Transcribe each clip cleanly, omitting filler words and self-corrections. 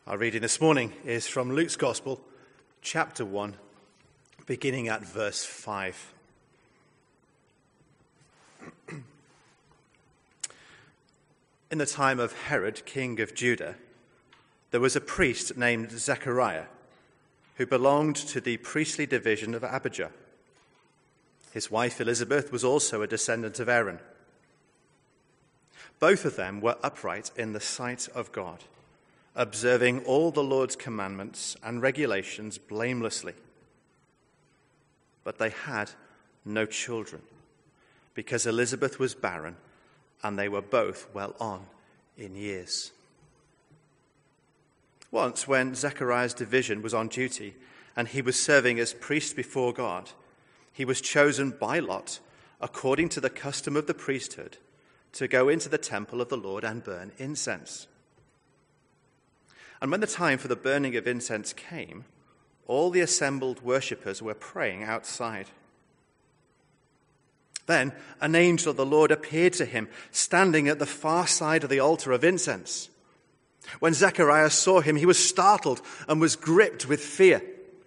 Our reading this morning is from Luke's Gospel, chapter 1, beginning at verse 5. In the time of Herod, king of Judah, there was a priest named Zechariah, who belonged to the priestly division of Abijah. His wife Elizabeth was also a descendant of Aaron. Both of them were upright in the sight of God, observing all the Lord's commandments and regulations blamelessly. But they had no children, because Elizabeth was barren, and they were both well on in years. Once, when Zechariah's division was on duty, and he was serving as priest before God, he was chosen by lot, according to the custom of the priesthood, to go into the temple of the Lord and burn incense. And when the time for the burning of incense came, all the assembled worshippers were praying outside. Then an angel of the Lord appeared to him, standing at the far side of the altar of incense. When Zechariah saw him, he was startled and was gripped with fear.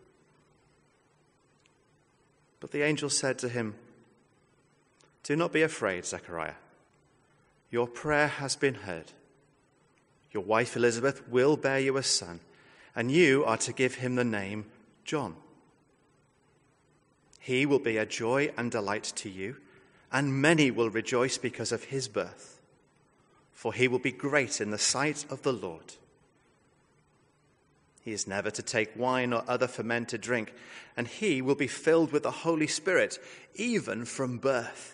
But the angel said to him, "Do not be afraid, Zechariah. Your prayer has been heard. Your wife Elizabeth will bear you a son, and you are to give him the name John. He will be a joy and delight to you, and many will rejoice because of his birth, for he will be great in the sight of the Lord. He is never to take wine or other fermented drink, and he will be filled with the Holy Spirit, even from birth.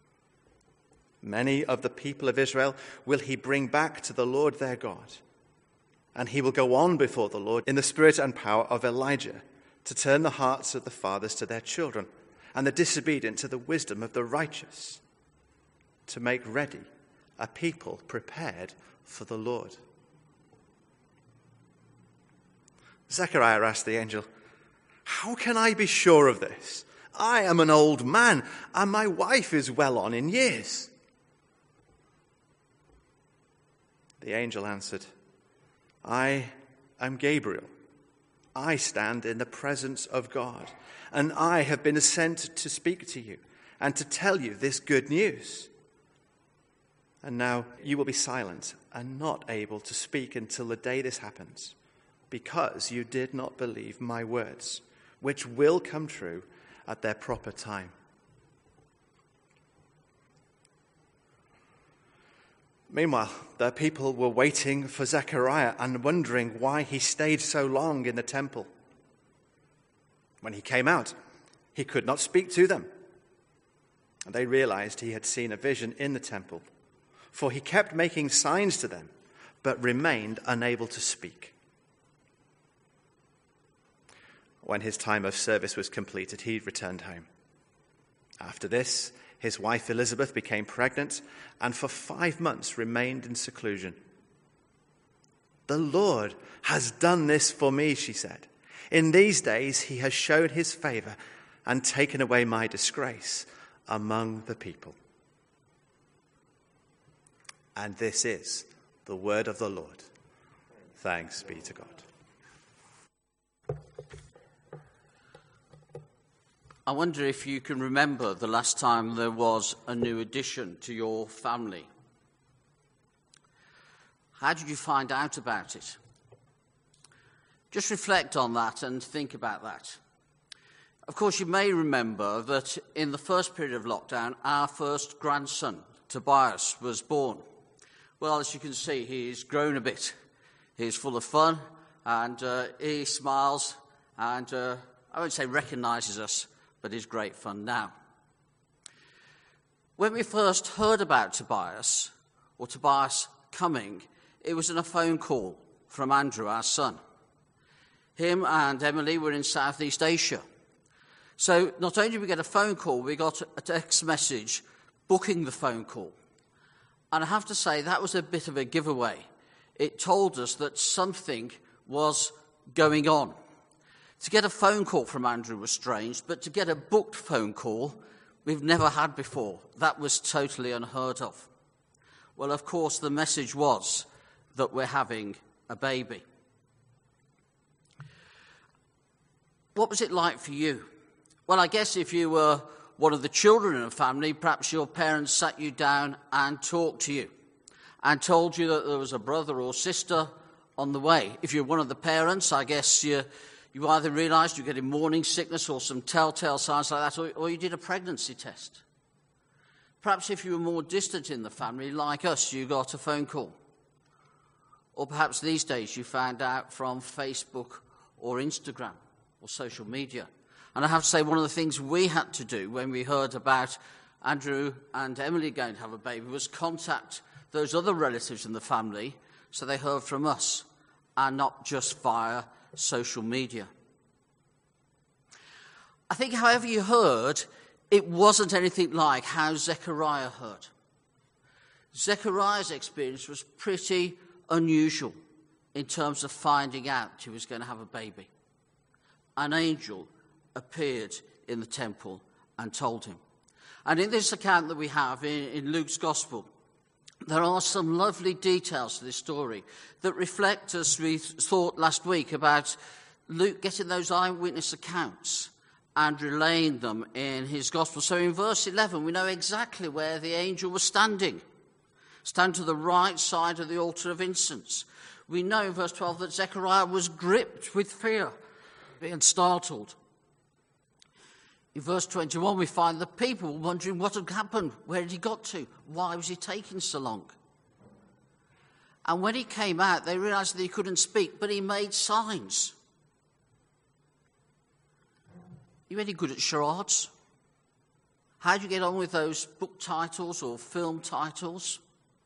Many of the people of Israel will he bring back to the Lord their God, and he will go on before the Lord in the spirit and power of Elijah, to turn the hearts of the fathers to their children, and the disobedient to the wisdom of the righteous, to make ready a people prepared for the Lord." Zechariah asked the angel, "How can I be sure of this? I am an old man, and my wife is well on in years." The angel answered, "I am Gabriel. I stand in the presence of God, and I have been sent to speak to you and to tell you this good news. And now you will be silent and not able to speak until the day this happens, because you did not believe my words, which will come true at their proper time." Meanwhile, the people were waiting for Zechariah and wondering why he stayed so long in the temple. When he came out, he could not speak to them. And they realized he had seen a vision in the temple, for he kept making signs to them, but remained unable to speak. When his time of service was completed, he returned home. After this, his wife Elizabeth became pregnant, and for 5 months remained in seclusion. "The Lord has done this for me," she said. "In these days he has shown his favor and taken away my disgrace among the people." And this is the word of the Lord. Thanks be to God. I wonder if you can remember the last time there was a new addition to your family. How did you find out about it? Just reflect on that and think about that. Of course, you may remember that in the first period of lockdown, our first grandson, Tobias, was born. Well, as you can see, he's grown a bit. He's full of fun, and he smiles, and I won't say recognises us, but is great fun now. When we first heard about Tobias coming, it was in a phone call from Andrew, our son. Him and Emily were in Southeast Asia. So not only did we get a phone call, we got a text message booking the phone call. And I have to say, that was a bit of a giveaway. It told us that something was going on. To get a phone call from Andrew was strange, but to get a booked phone call, we've never had before. That was totally unheard of. Well, of course, the message was that we're having a baby. What was it like for you? Well, I guess if you were one of the children in a family, perhaps your parents sat you down and talked to you and told you that there was a brother or sister on the way. If you're one of the parents, I guess you either realised you're getting morning sickness or some telltale signs like that, or you did a pregnancy test. Perhaps if you were more distant in the family, like us, you got a phone call. Or perhaps these days you found out from Facebook or Instagram or social media. And I have to say, one of the things we had to do when we heard about Andrew and Emily going to have a baby was contact those other relatives in the family so they heard from us and not just via social media. I think, however you heard, it wasn't anything like how Zechariah heard. Zechariah's experience was pretty unusual in terms of finding out he was going to have a baby. An angel appeared in the temple and told him. And in this account that we have in Luke's Gospel, there are some lovely details to this story that reflect, as we thought last week, about Luke getting those eyewitness accounts and relaying them in his Gospel. So in verse 11, we know exactly where the angel was standing. Stand to the right side of the altar of incense. We know in verse 12 that Zechariah was gripped with fear, being startled. In verse 21, we find the people wondering what had happened. Where had he got to? Why was he taking so long? And when he came out, they realized that he couldn't speak, but he made signs. You any good at charades? How do you get on with those book titles or film titles?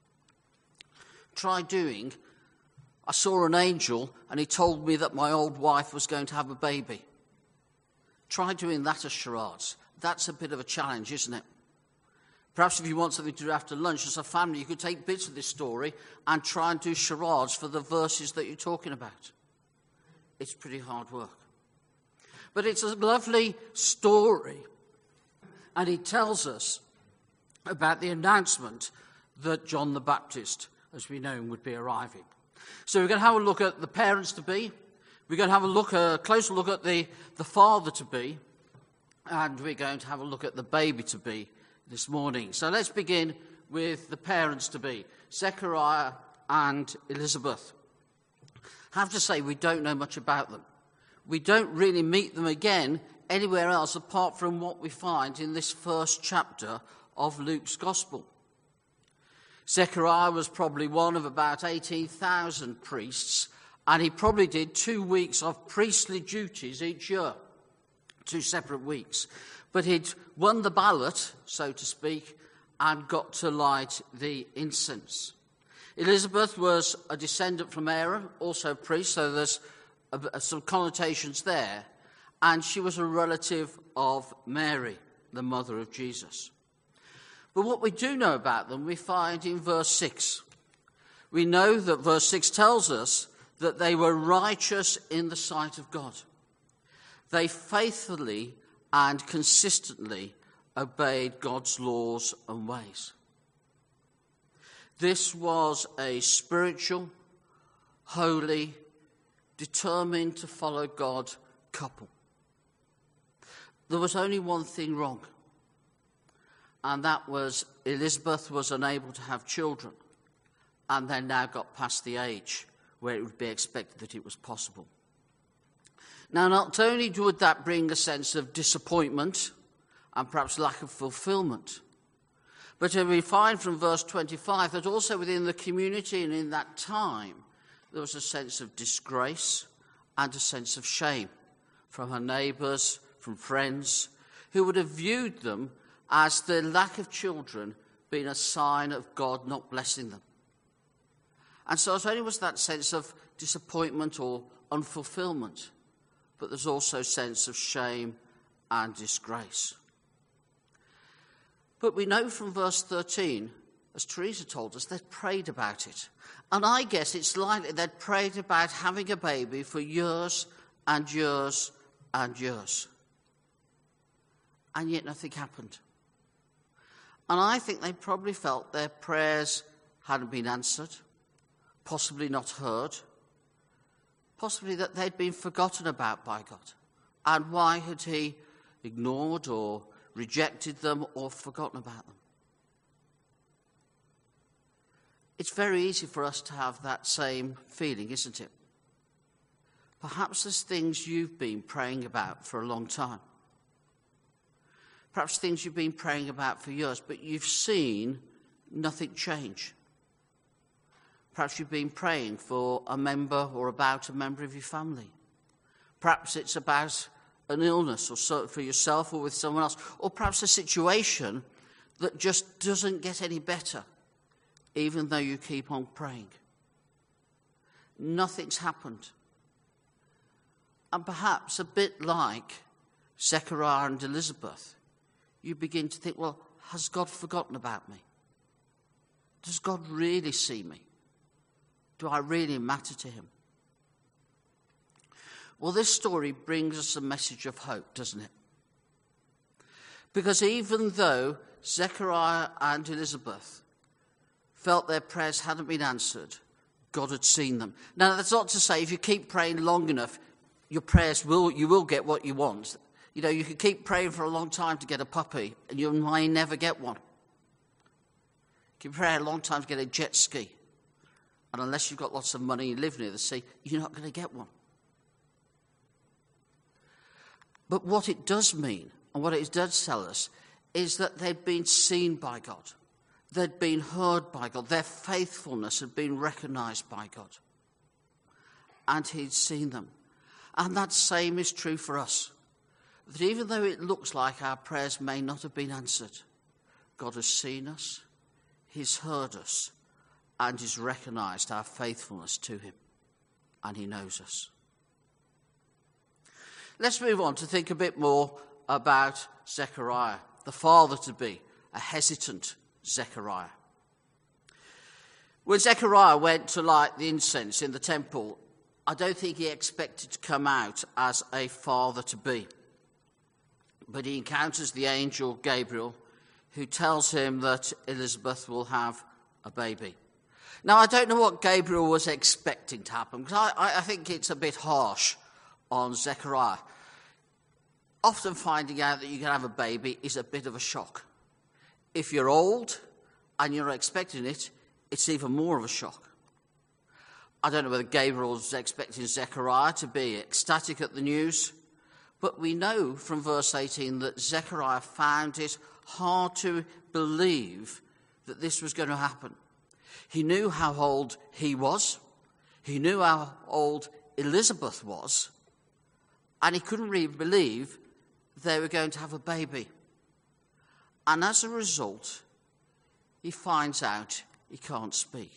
Try doing, I saw an angel and he told me that my old wife was going to have a baby. Try doing that as charades. That's a bit of a challenge, isn't it? Perhaps if you want something to do after lunch as a family, you could take bits of this story and try and do charades for the verses that you're talking about. It's pretty hard work. But it's a lovely story. And it tells us about the announcement that John the Baptist, as we know him, would be arriving. So we're going to have a look at the parents-to-be. We're going to have a closer look at the father-to-be. And we're going to have a look at the baby-to-be this morning. So let's begin with the parents-to-be, Zechariah and Elizabeth. I have to say, we don't know much about them. We don't really meet them again anywhere else apart from what we find in this first chapter of Luke's Gospel. Zechariah was probably one of about 18,000 priests, and he probably did 2 weeks of priestly duties each year, 2 separate weeks. But he'd won the ballot, so to speak, and got to light the incense. Elizabeth was a descendant from Aaron, also a priest, so there's some connotations there. And she was a relative of Mary, the mother of Jesus. But what we do know about them, we find in verse 6. We know that verse 6 tells us that they were righteous in the sight of God. They faithfully and consistently obeyed God's laws and ways. This was a spiritual, holy, determined to follow God couple. There was only one thing wrong, and that was Elizabeth was unable to have children, and they now got past the age where it would be expected that it was possible. Now, not only would that bring a sense of disappointment and perhaps lack of fulfillment, but we find from verse 25 that also within the community and in that time, there was a sense of disgrace and a sense of shame from her neighbours, from friends, who would have viewed them as the lack of children being a sign of God not blessing them. And so it only was that sense of disappointment or unfulfillment, but there's also a sense of shame and disgrace. But we know from verse 13, as Teresa told us, they'd prayed about it. And I guess it's likely they'd prayed about having a baby for years and years and years. And yet nothing happened. And I think they probably felt their prayers hadn't been answered, possibly not heard, possibly that they'd been forgotten about by God. And why had he ignored or rejected them or forgotten about them? It's very easy for us to have that same feeling, isn't it? Perhaps there's things you've been praying about for a long time. Perhaps things you've been praying about for years, but you've seen nothing change. Perhaps you've been praying for a member or about a member of your family. Perhaps it's about an illness or so for yourself or with someone else. Or perhaps a situation that just doesn't get any better, even though you keep on praying. Nothing's happened. And perhaps a bit like Zechariah and Elizabeth, you begin to think, well, has God forgotten about me? Does God really see me? Do I really matter to him? Well, this story brings us a message of hope, doesn't it? Because even though Zechariah and Elizabeth felt their prayers hadn't been answered, God had seen them. Now, that's not to say if you keep praying long enough, your prayers you will get what you want. You know, you can keep praying for a long time to get a puppy, and you might never get one. You can pray a long time to get a jet ski, and unless you've got lots of money and live near the sea, you're not going to get one. But what it does mean, and what it does tell us, is that they'd been seen by God. They'd been heard by God. Their faithfulness had been recognised by God. And he'd seen them. And that same is true for us. That even though it looks like our prayers may not have been answered, God has seen us, he's heard us, and he's recognised our faithfulness to him. And he knows us. Let's move on to think a bit more about Zechariah, the father-to-be, a hesitant Zechariah. When Zechariah went to light the incense in the temple, I don't think he expected to come out as a father-to-be. But he encounters the angel Gabriel, who tells him that Elizabeth will have a baby. Now, I don't know what Gabriel was expecting to happen, because I think it's a bit harsh on Zechariah. Often finding out that you can have a baby is a bit of a shock. If you're old and you're expecting it, it's even more of a shock. I don't know whether Gabriel was expecting Zechariah to be ecstatic at the news, but we know from verse 18 that Zechariah found it hard to believe that this was going to happen. He knew how old he was. He knew how old Elizabeth was. And he couldn't really believe they were going to have a baby. And as a result, he finds out he can't speak.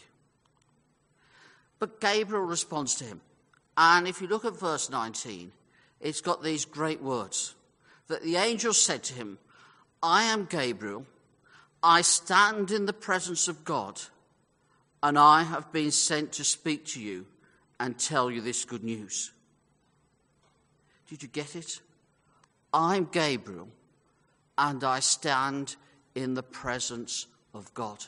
But Gabriel responds to him. And if you look at verse 19, it's got these great words. That the angel said to him, I am Gabriel. I stand in the presence of God, and I have been sent to speak to you and tell you this good news. Did you get it? I'm Gabriel, and I stand in the presence of God.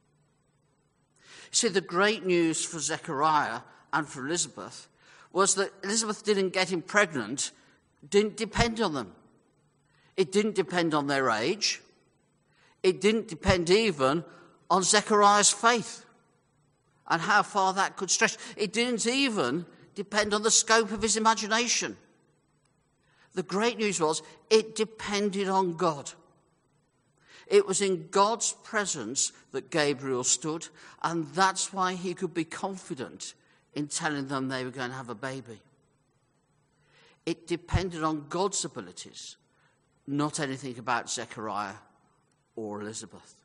See, the great news for Zechariah and for Elizabeth was that Elizabeth didn't get him pregnant, didn't depend on them. It didn't depend on their age. It didn't depend even on Zechariah's faith and how far that could stretch. It didn't even depend on the scope of his imagination. The great news was it depended on God. It was in God's presence that Gabriel stood, and that's why he could be confident in telling them they were going to have a baby. It depended on God's abilities, not anything about Zechariah or Elizabeth.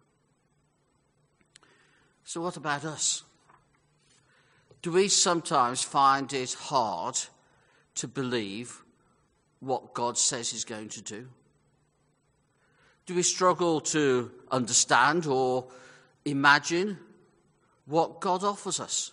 So what about us? Do we sometimes find it hard to believe what God says he's going to do? Do we struggle to understand or imagine what God offers us?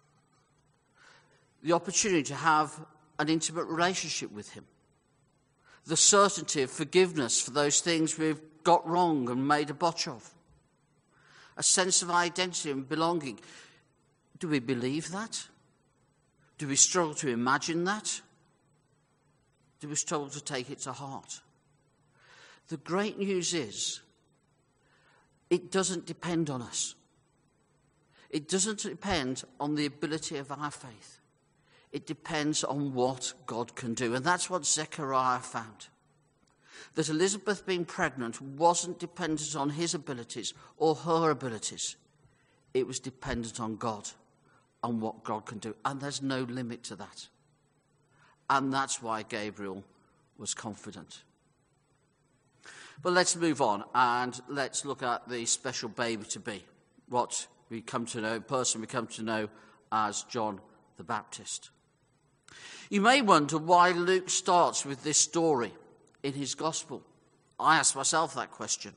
The opportunity to have an intimate relationship with him. The certainty of forgiveness for those things we've got wrong and made a botch of. A sense of identity and belonging. Do we believe that? Do we struggle to imagine that? He was told to take it to heart. The great news is, it doesn't depend on us. It doesn't depend on the ability of our faith. It depends on what God can do. And that's what Zechariah found. That Elizabeth being pregnant wasn't dependent on his abilities or her abilities. It was dependent on God, on what God can do. And there's no limit to that. And that's why Gabriel was confident. But let's move on and let's look at the special baby to be, what we come to know, person we come to know as John the Baptist. You may wonder why Luke starts with this story in his gospel. I asked myself that question.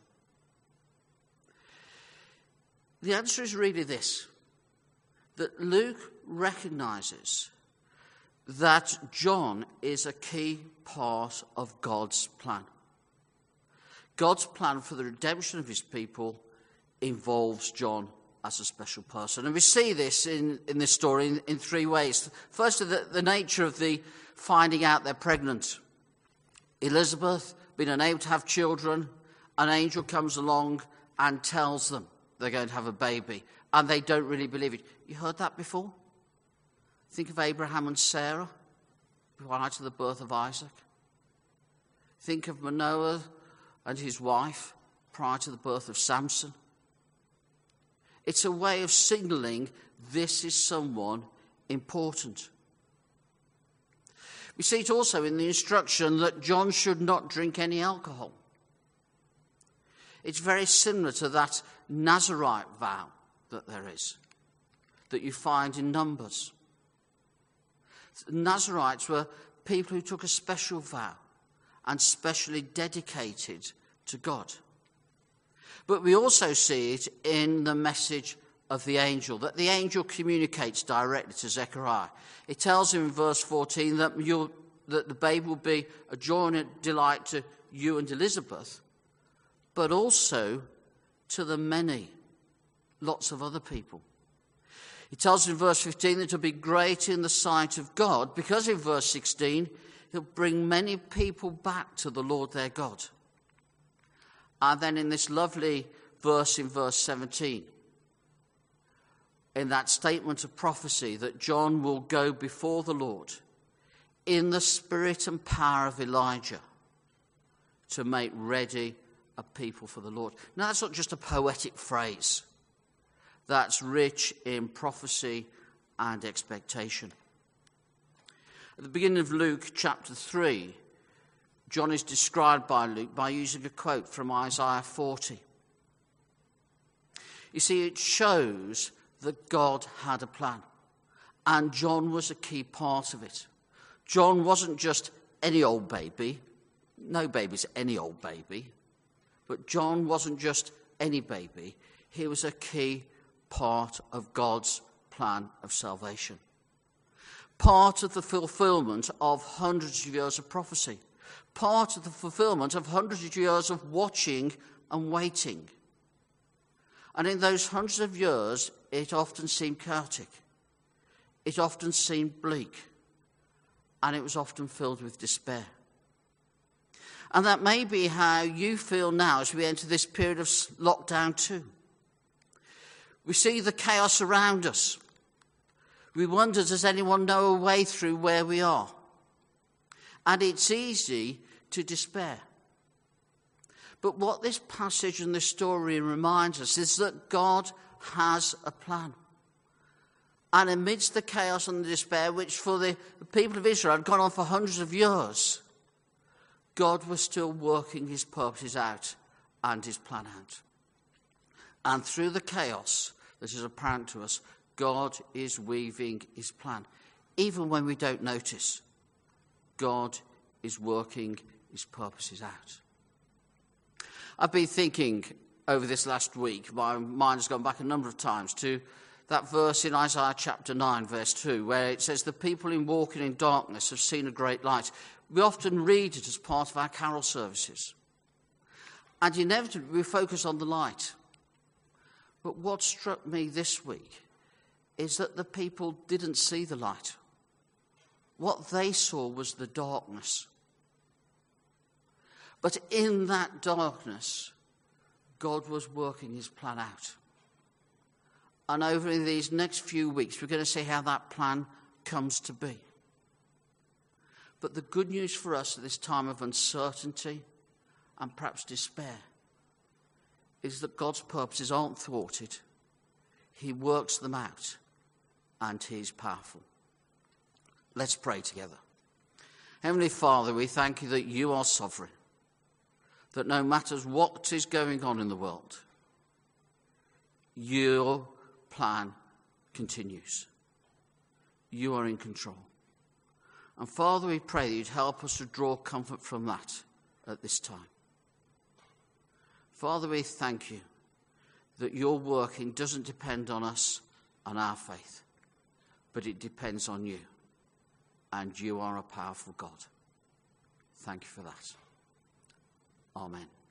The answer is really this, that Luke recognizes that John is a key part of God's plan. God's plan for the redemption of his people involves John as a special person. And we see this in this story in three ways. Firstly, the nature of the finding out they're pregnant. Elizabeth, being unable to have children, an angel comes along and tells them they're going to have a baby. And they don't really believe it. You heard that before? Think of Abraham and Sarah prior to the birth of Isaac. Think of Manoah and his wife prior to the birth of Samson. It's a way of signalling this is someone important. We see it also in the instruction that John should not drink any alcohol. It's very similar to that Nazirite vow that there is, that you find in Numbers. Nazirites were people who took a special vow and specially dedicated to God. But we also see it in the message of the angel, that the angel communicates directly to Zechariah. It tells him in verse 14 that the babe will be a joy and a delight to you and Elizabeth, but also to the many, lots of other people. He tells in verse 15 that it'll be great in the sight of God, because in verse 16, he'll bring many people back to the Lord their God. And then in this lovely verse in verse 17, in that statement of prophecy that John will go before the Lord in the spirit and power of Elijah to make ready a people for the Lord. Now, that's not just a poetic phrase. That's rich in prophecy and expectation. At the beginning of Luke chapter 3, John is described by Luke by using a quote from Isaiah 40. You see, it shows that God had a plan, and John was a key part of it. John wasn't just any old baby. No baby's any old baby. But John wasn't just any baby. He was a key part of God's plan of salvation. Part of the fulfillment of hundreds of years of prophecy. Part of the fulfillment of hundreds of years of watching and waiting. And in those hundreds of years, it often seemed chaotic. It often seemed bleak. And it was often filled with despair. And that may be how you feel now as we enter this period of lockdown too. We see the chaos around us. We wonder, does anyone know a way through where we are? And it's easy to despair. But what this passage and this story reminds us is that God has a plan. And amidst the chaos and the despair, which for the people of Israel had gone on for hundreds of years, God was still working his purposes out and his plan out. And through the chaos that is apparent to us, God is weaving his plan. Even when we don't notice, God is working his purposes out. I've been thinking over this last week, my mind has gone back a number of times to that verse in Isaiah chapter 9, verse 2, where it says, the people in walking in darkness have seen a great light. We often read it as part of our carol services. And inevitably we focus on the light. But what struck me this week is that the people didn't see the light. What they saw was the darkness But in that darkness, God was working his plan out. And over in these next few weeks, we're going to see how that plan comes to be. But the good news for us at this time of uncertainty and perhaps despair is that God's purposes aren't thwarted. He works them out, and he's powerful. Let's pray together. Heavenly Father, we thank you that you are sovereign, that no matter what is going on in the world, your plan continues. You are in control. And Father, we pray that you'd help us to draw comfort from that at this time. Father, we thank you that your working doesn't depend on us and our faith, but it depends on you. And you are a powerful God. Thank you for that. Amen.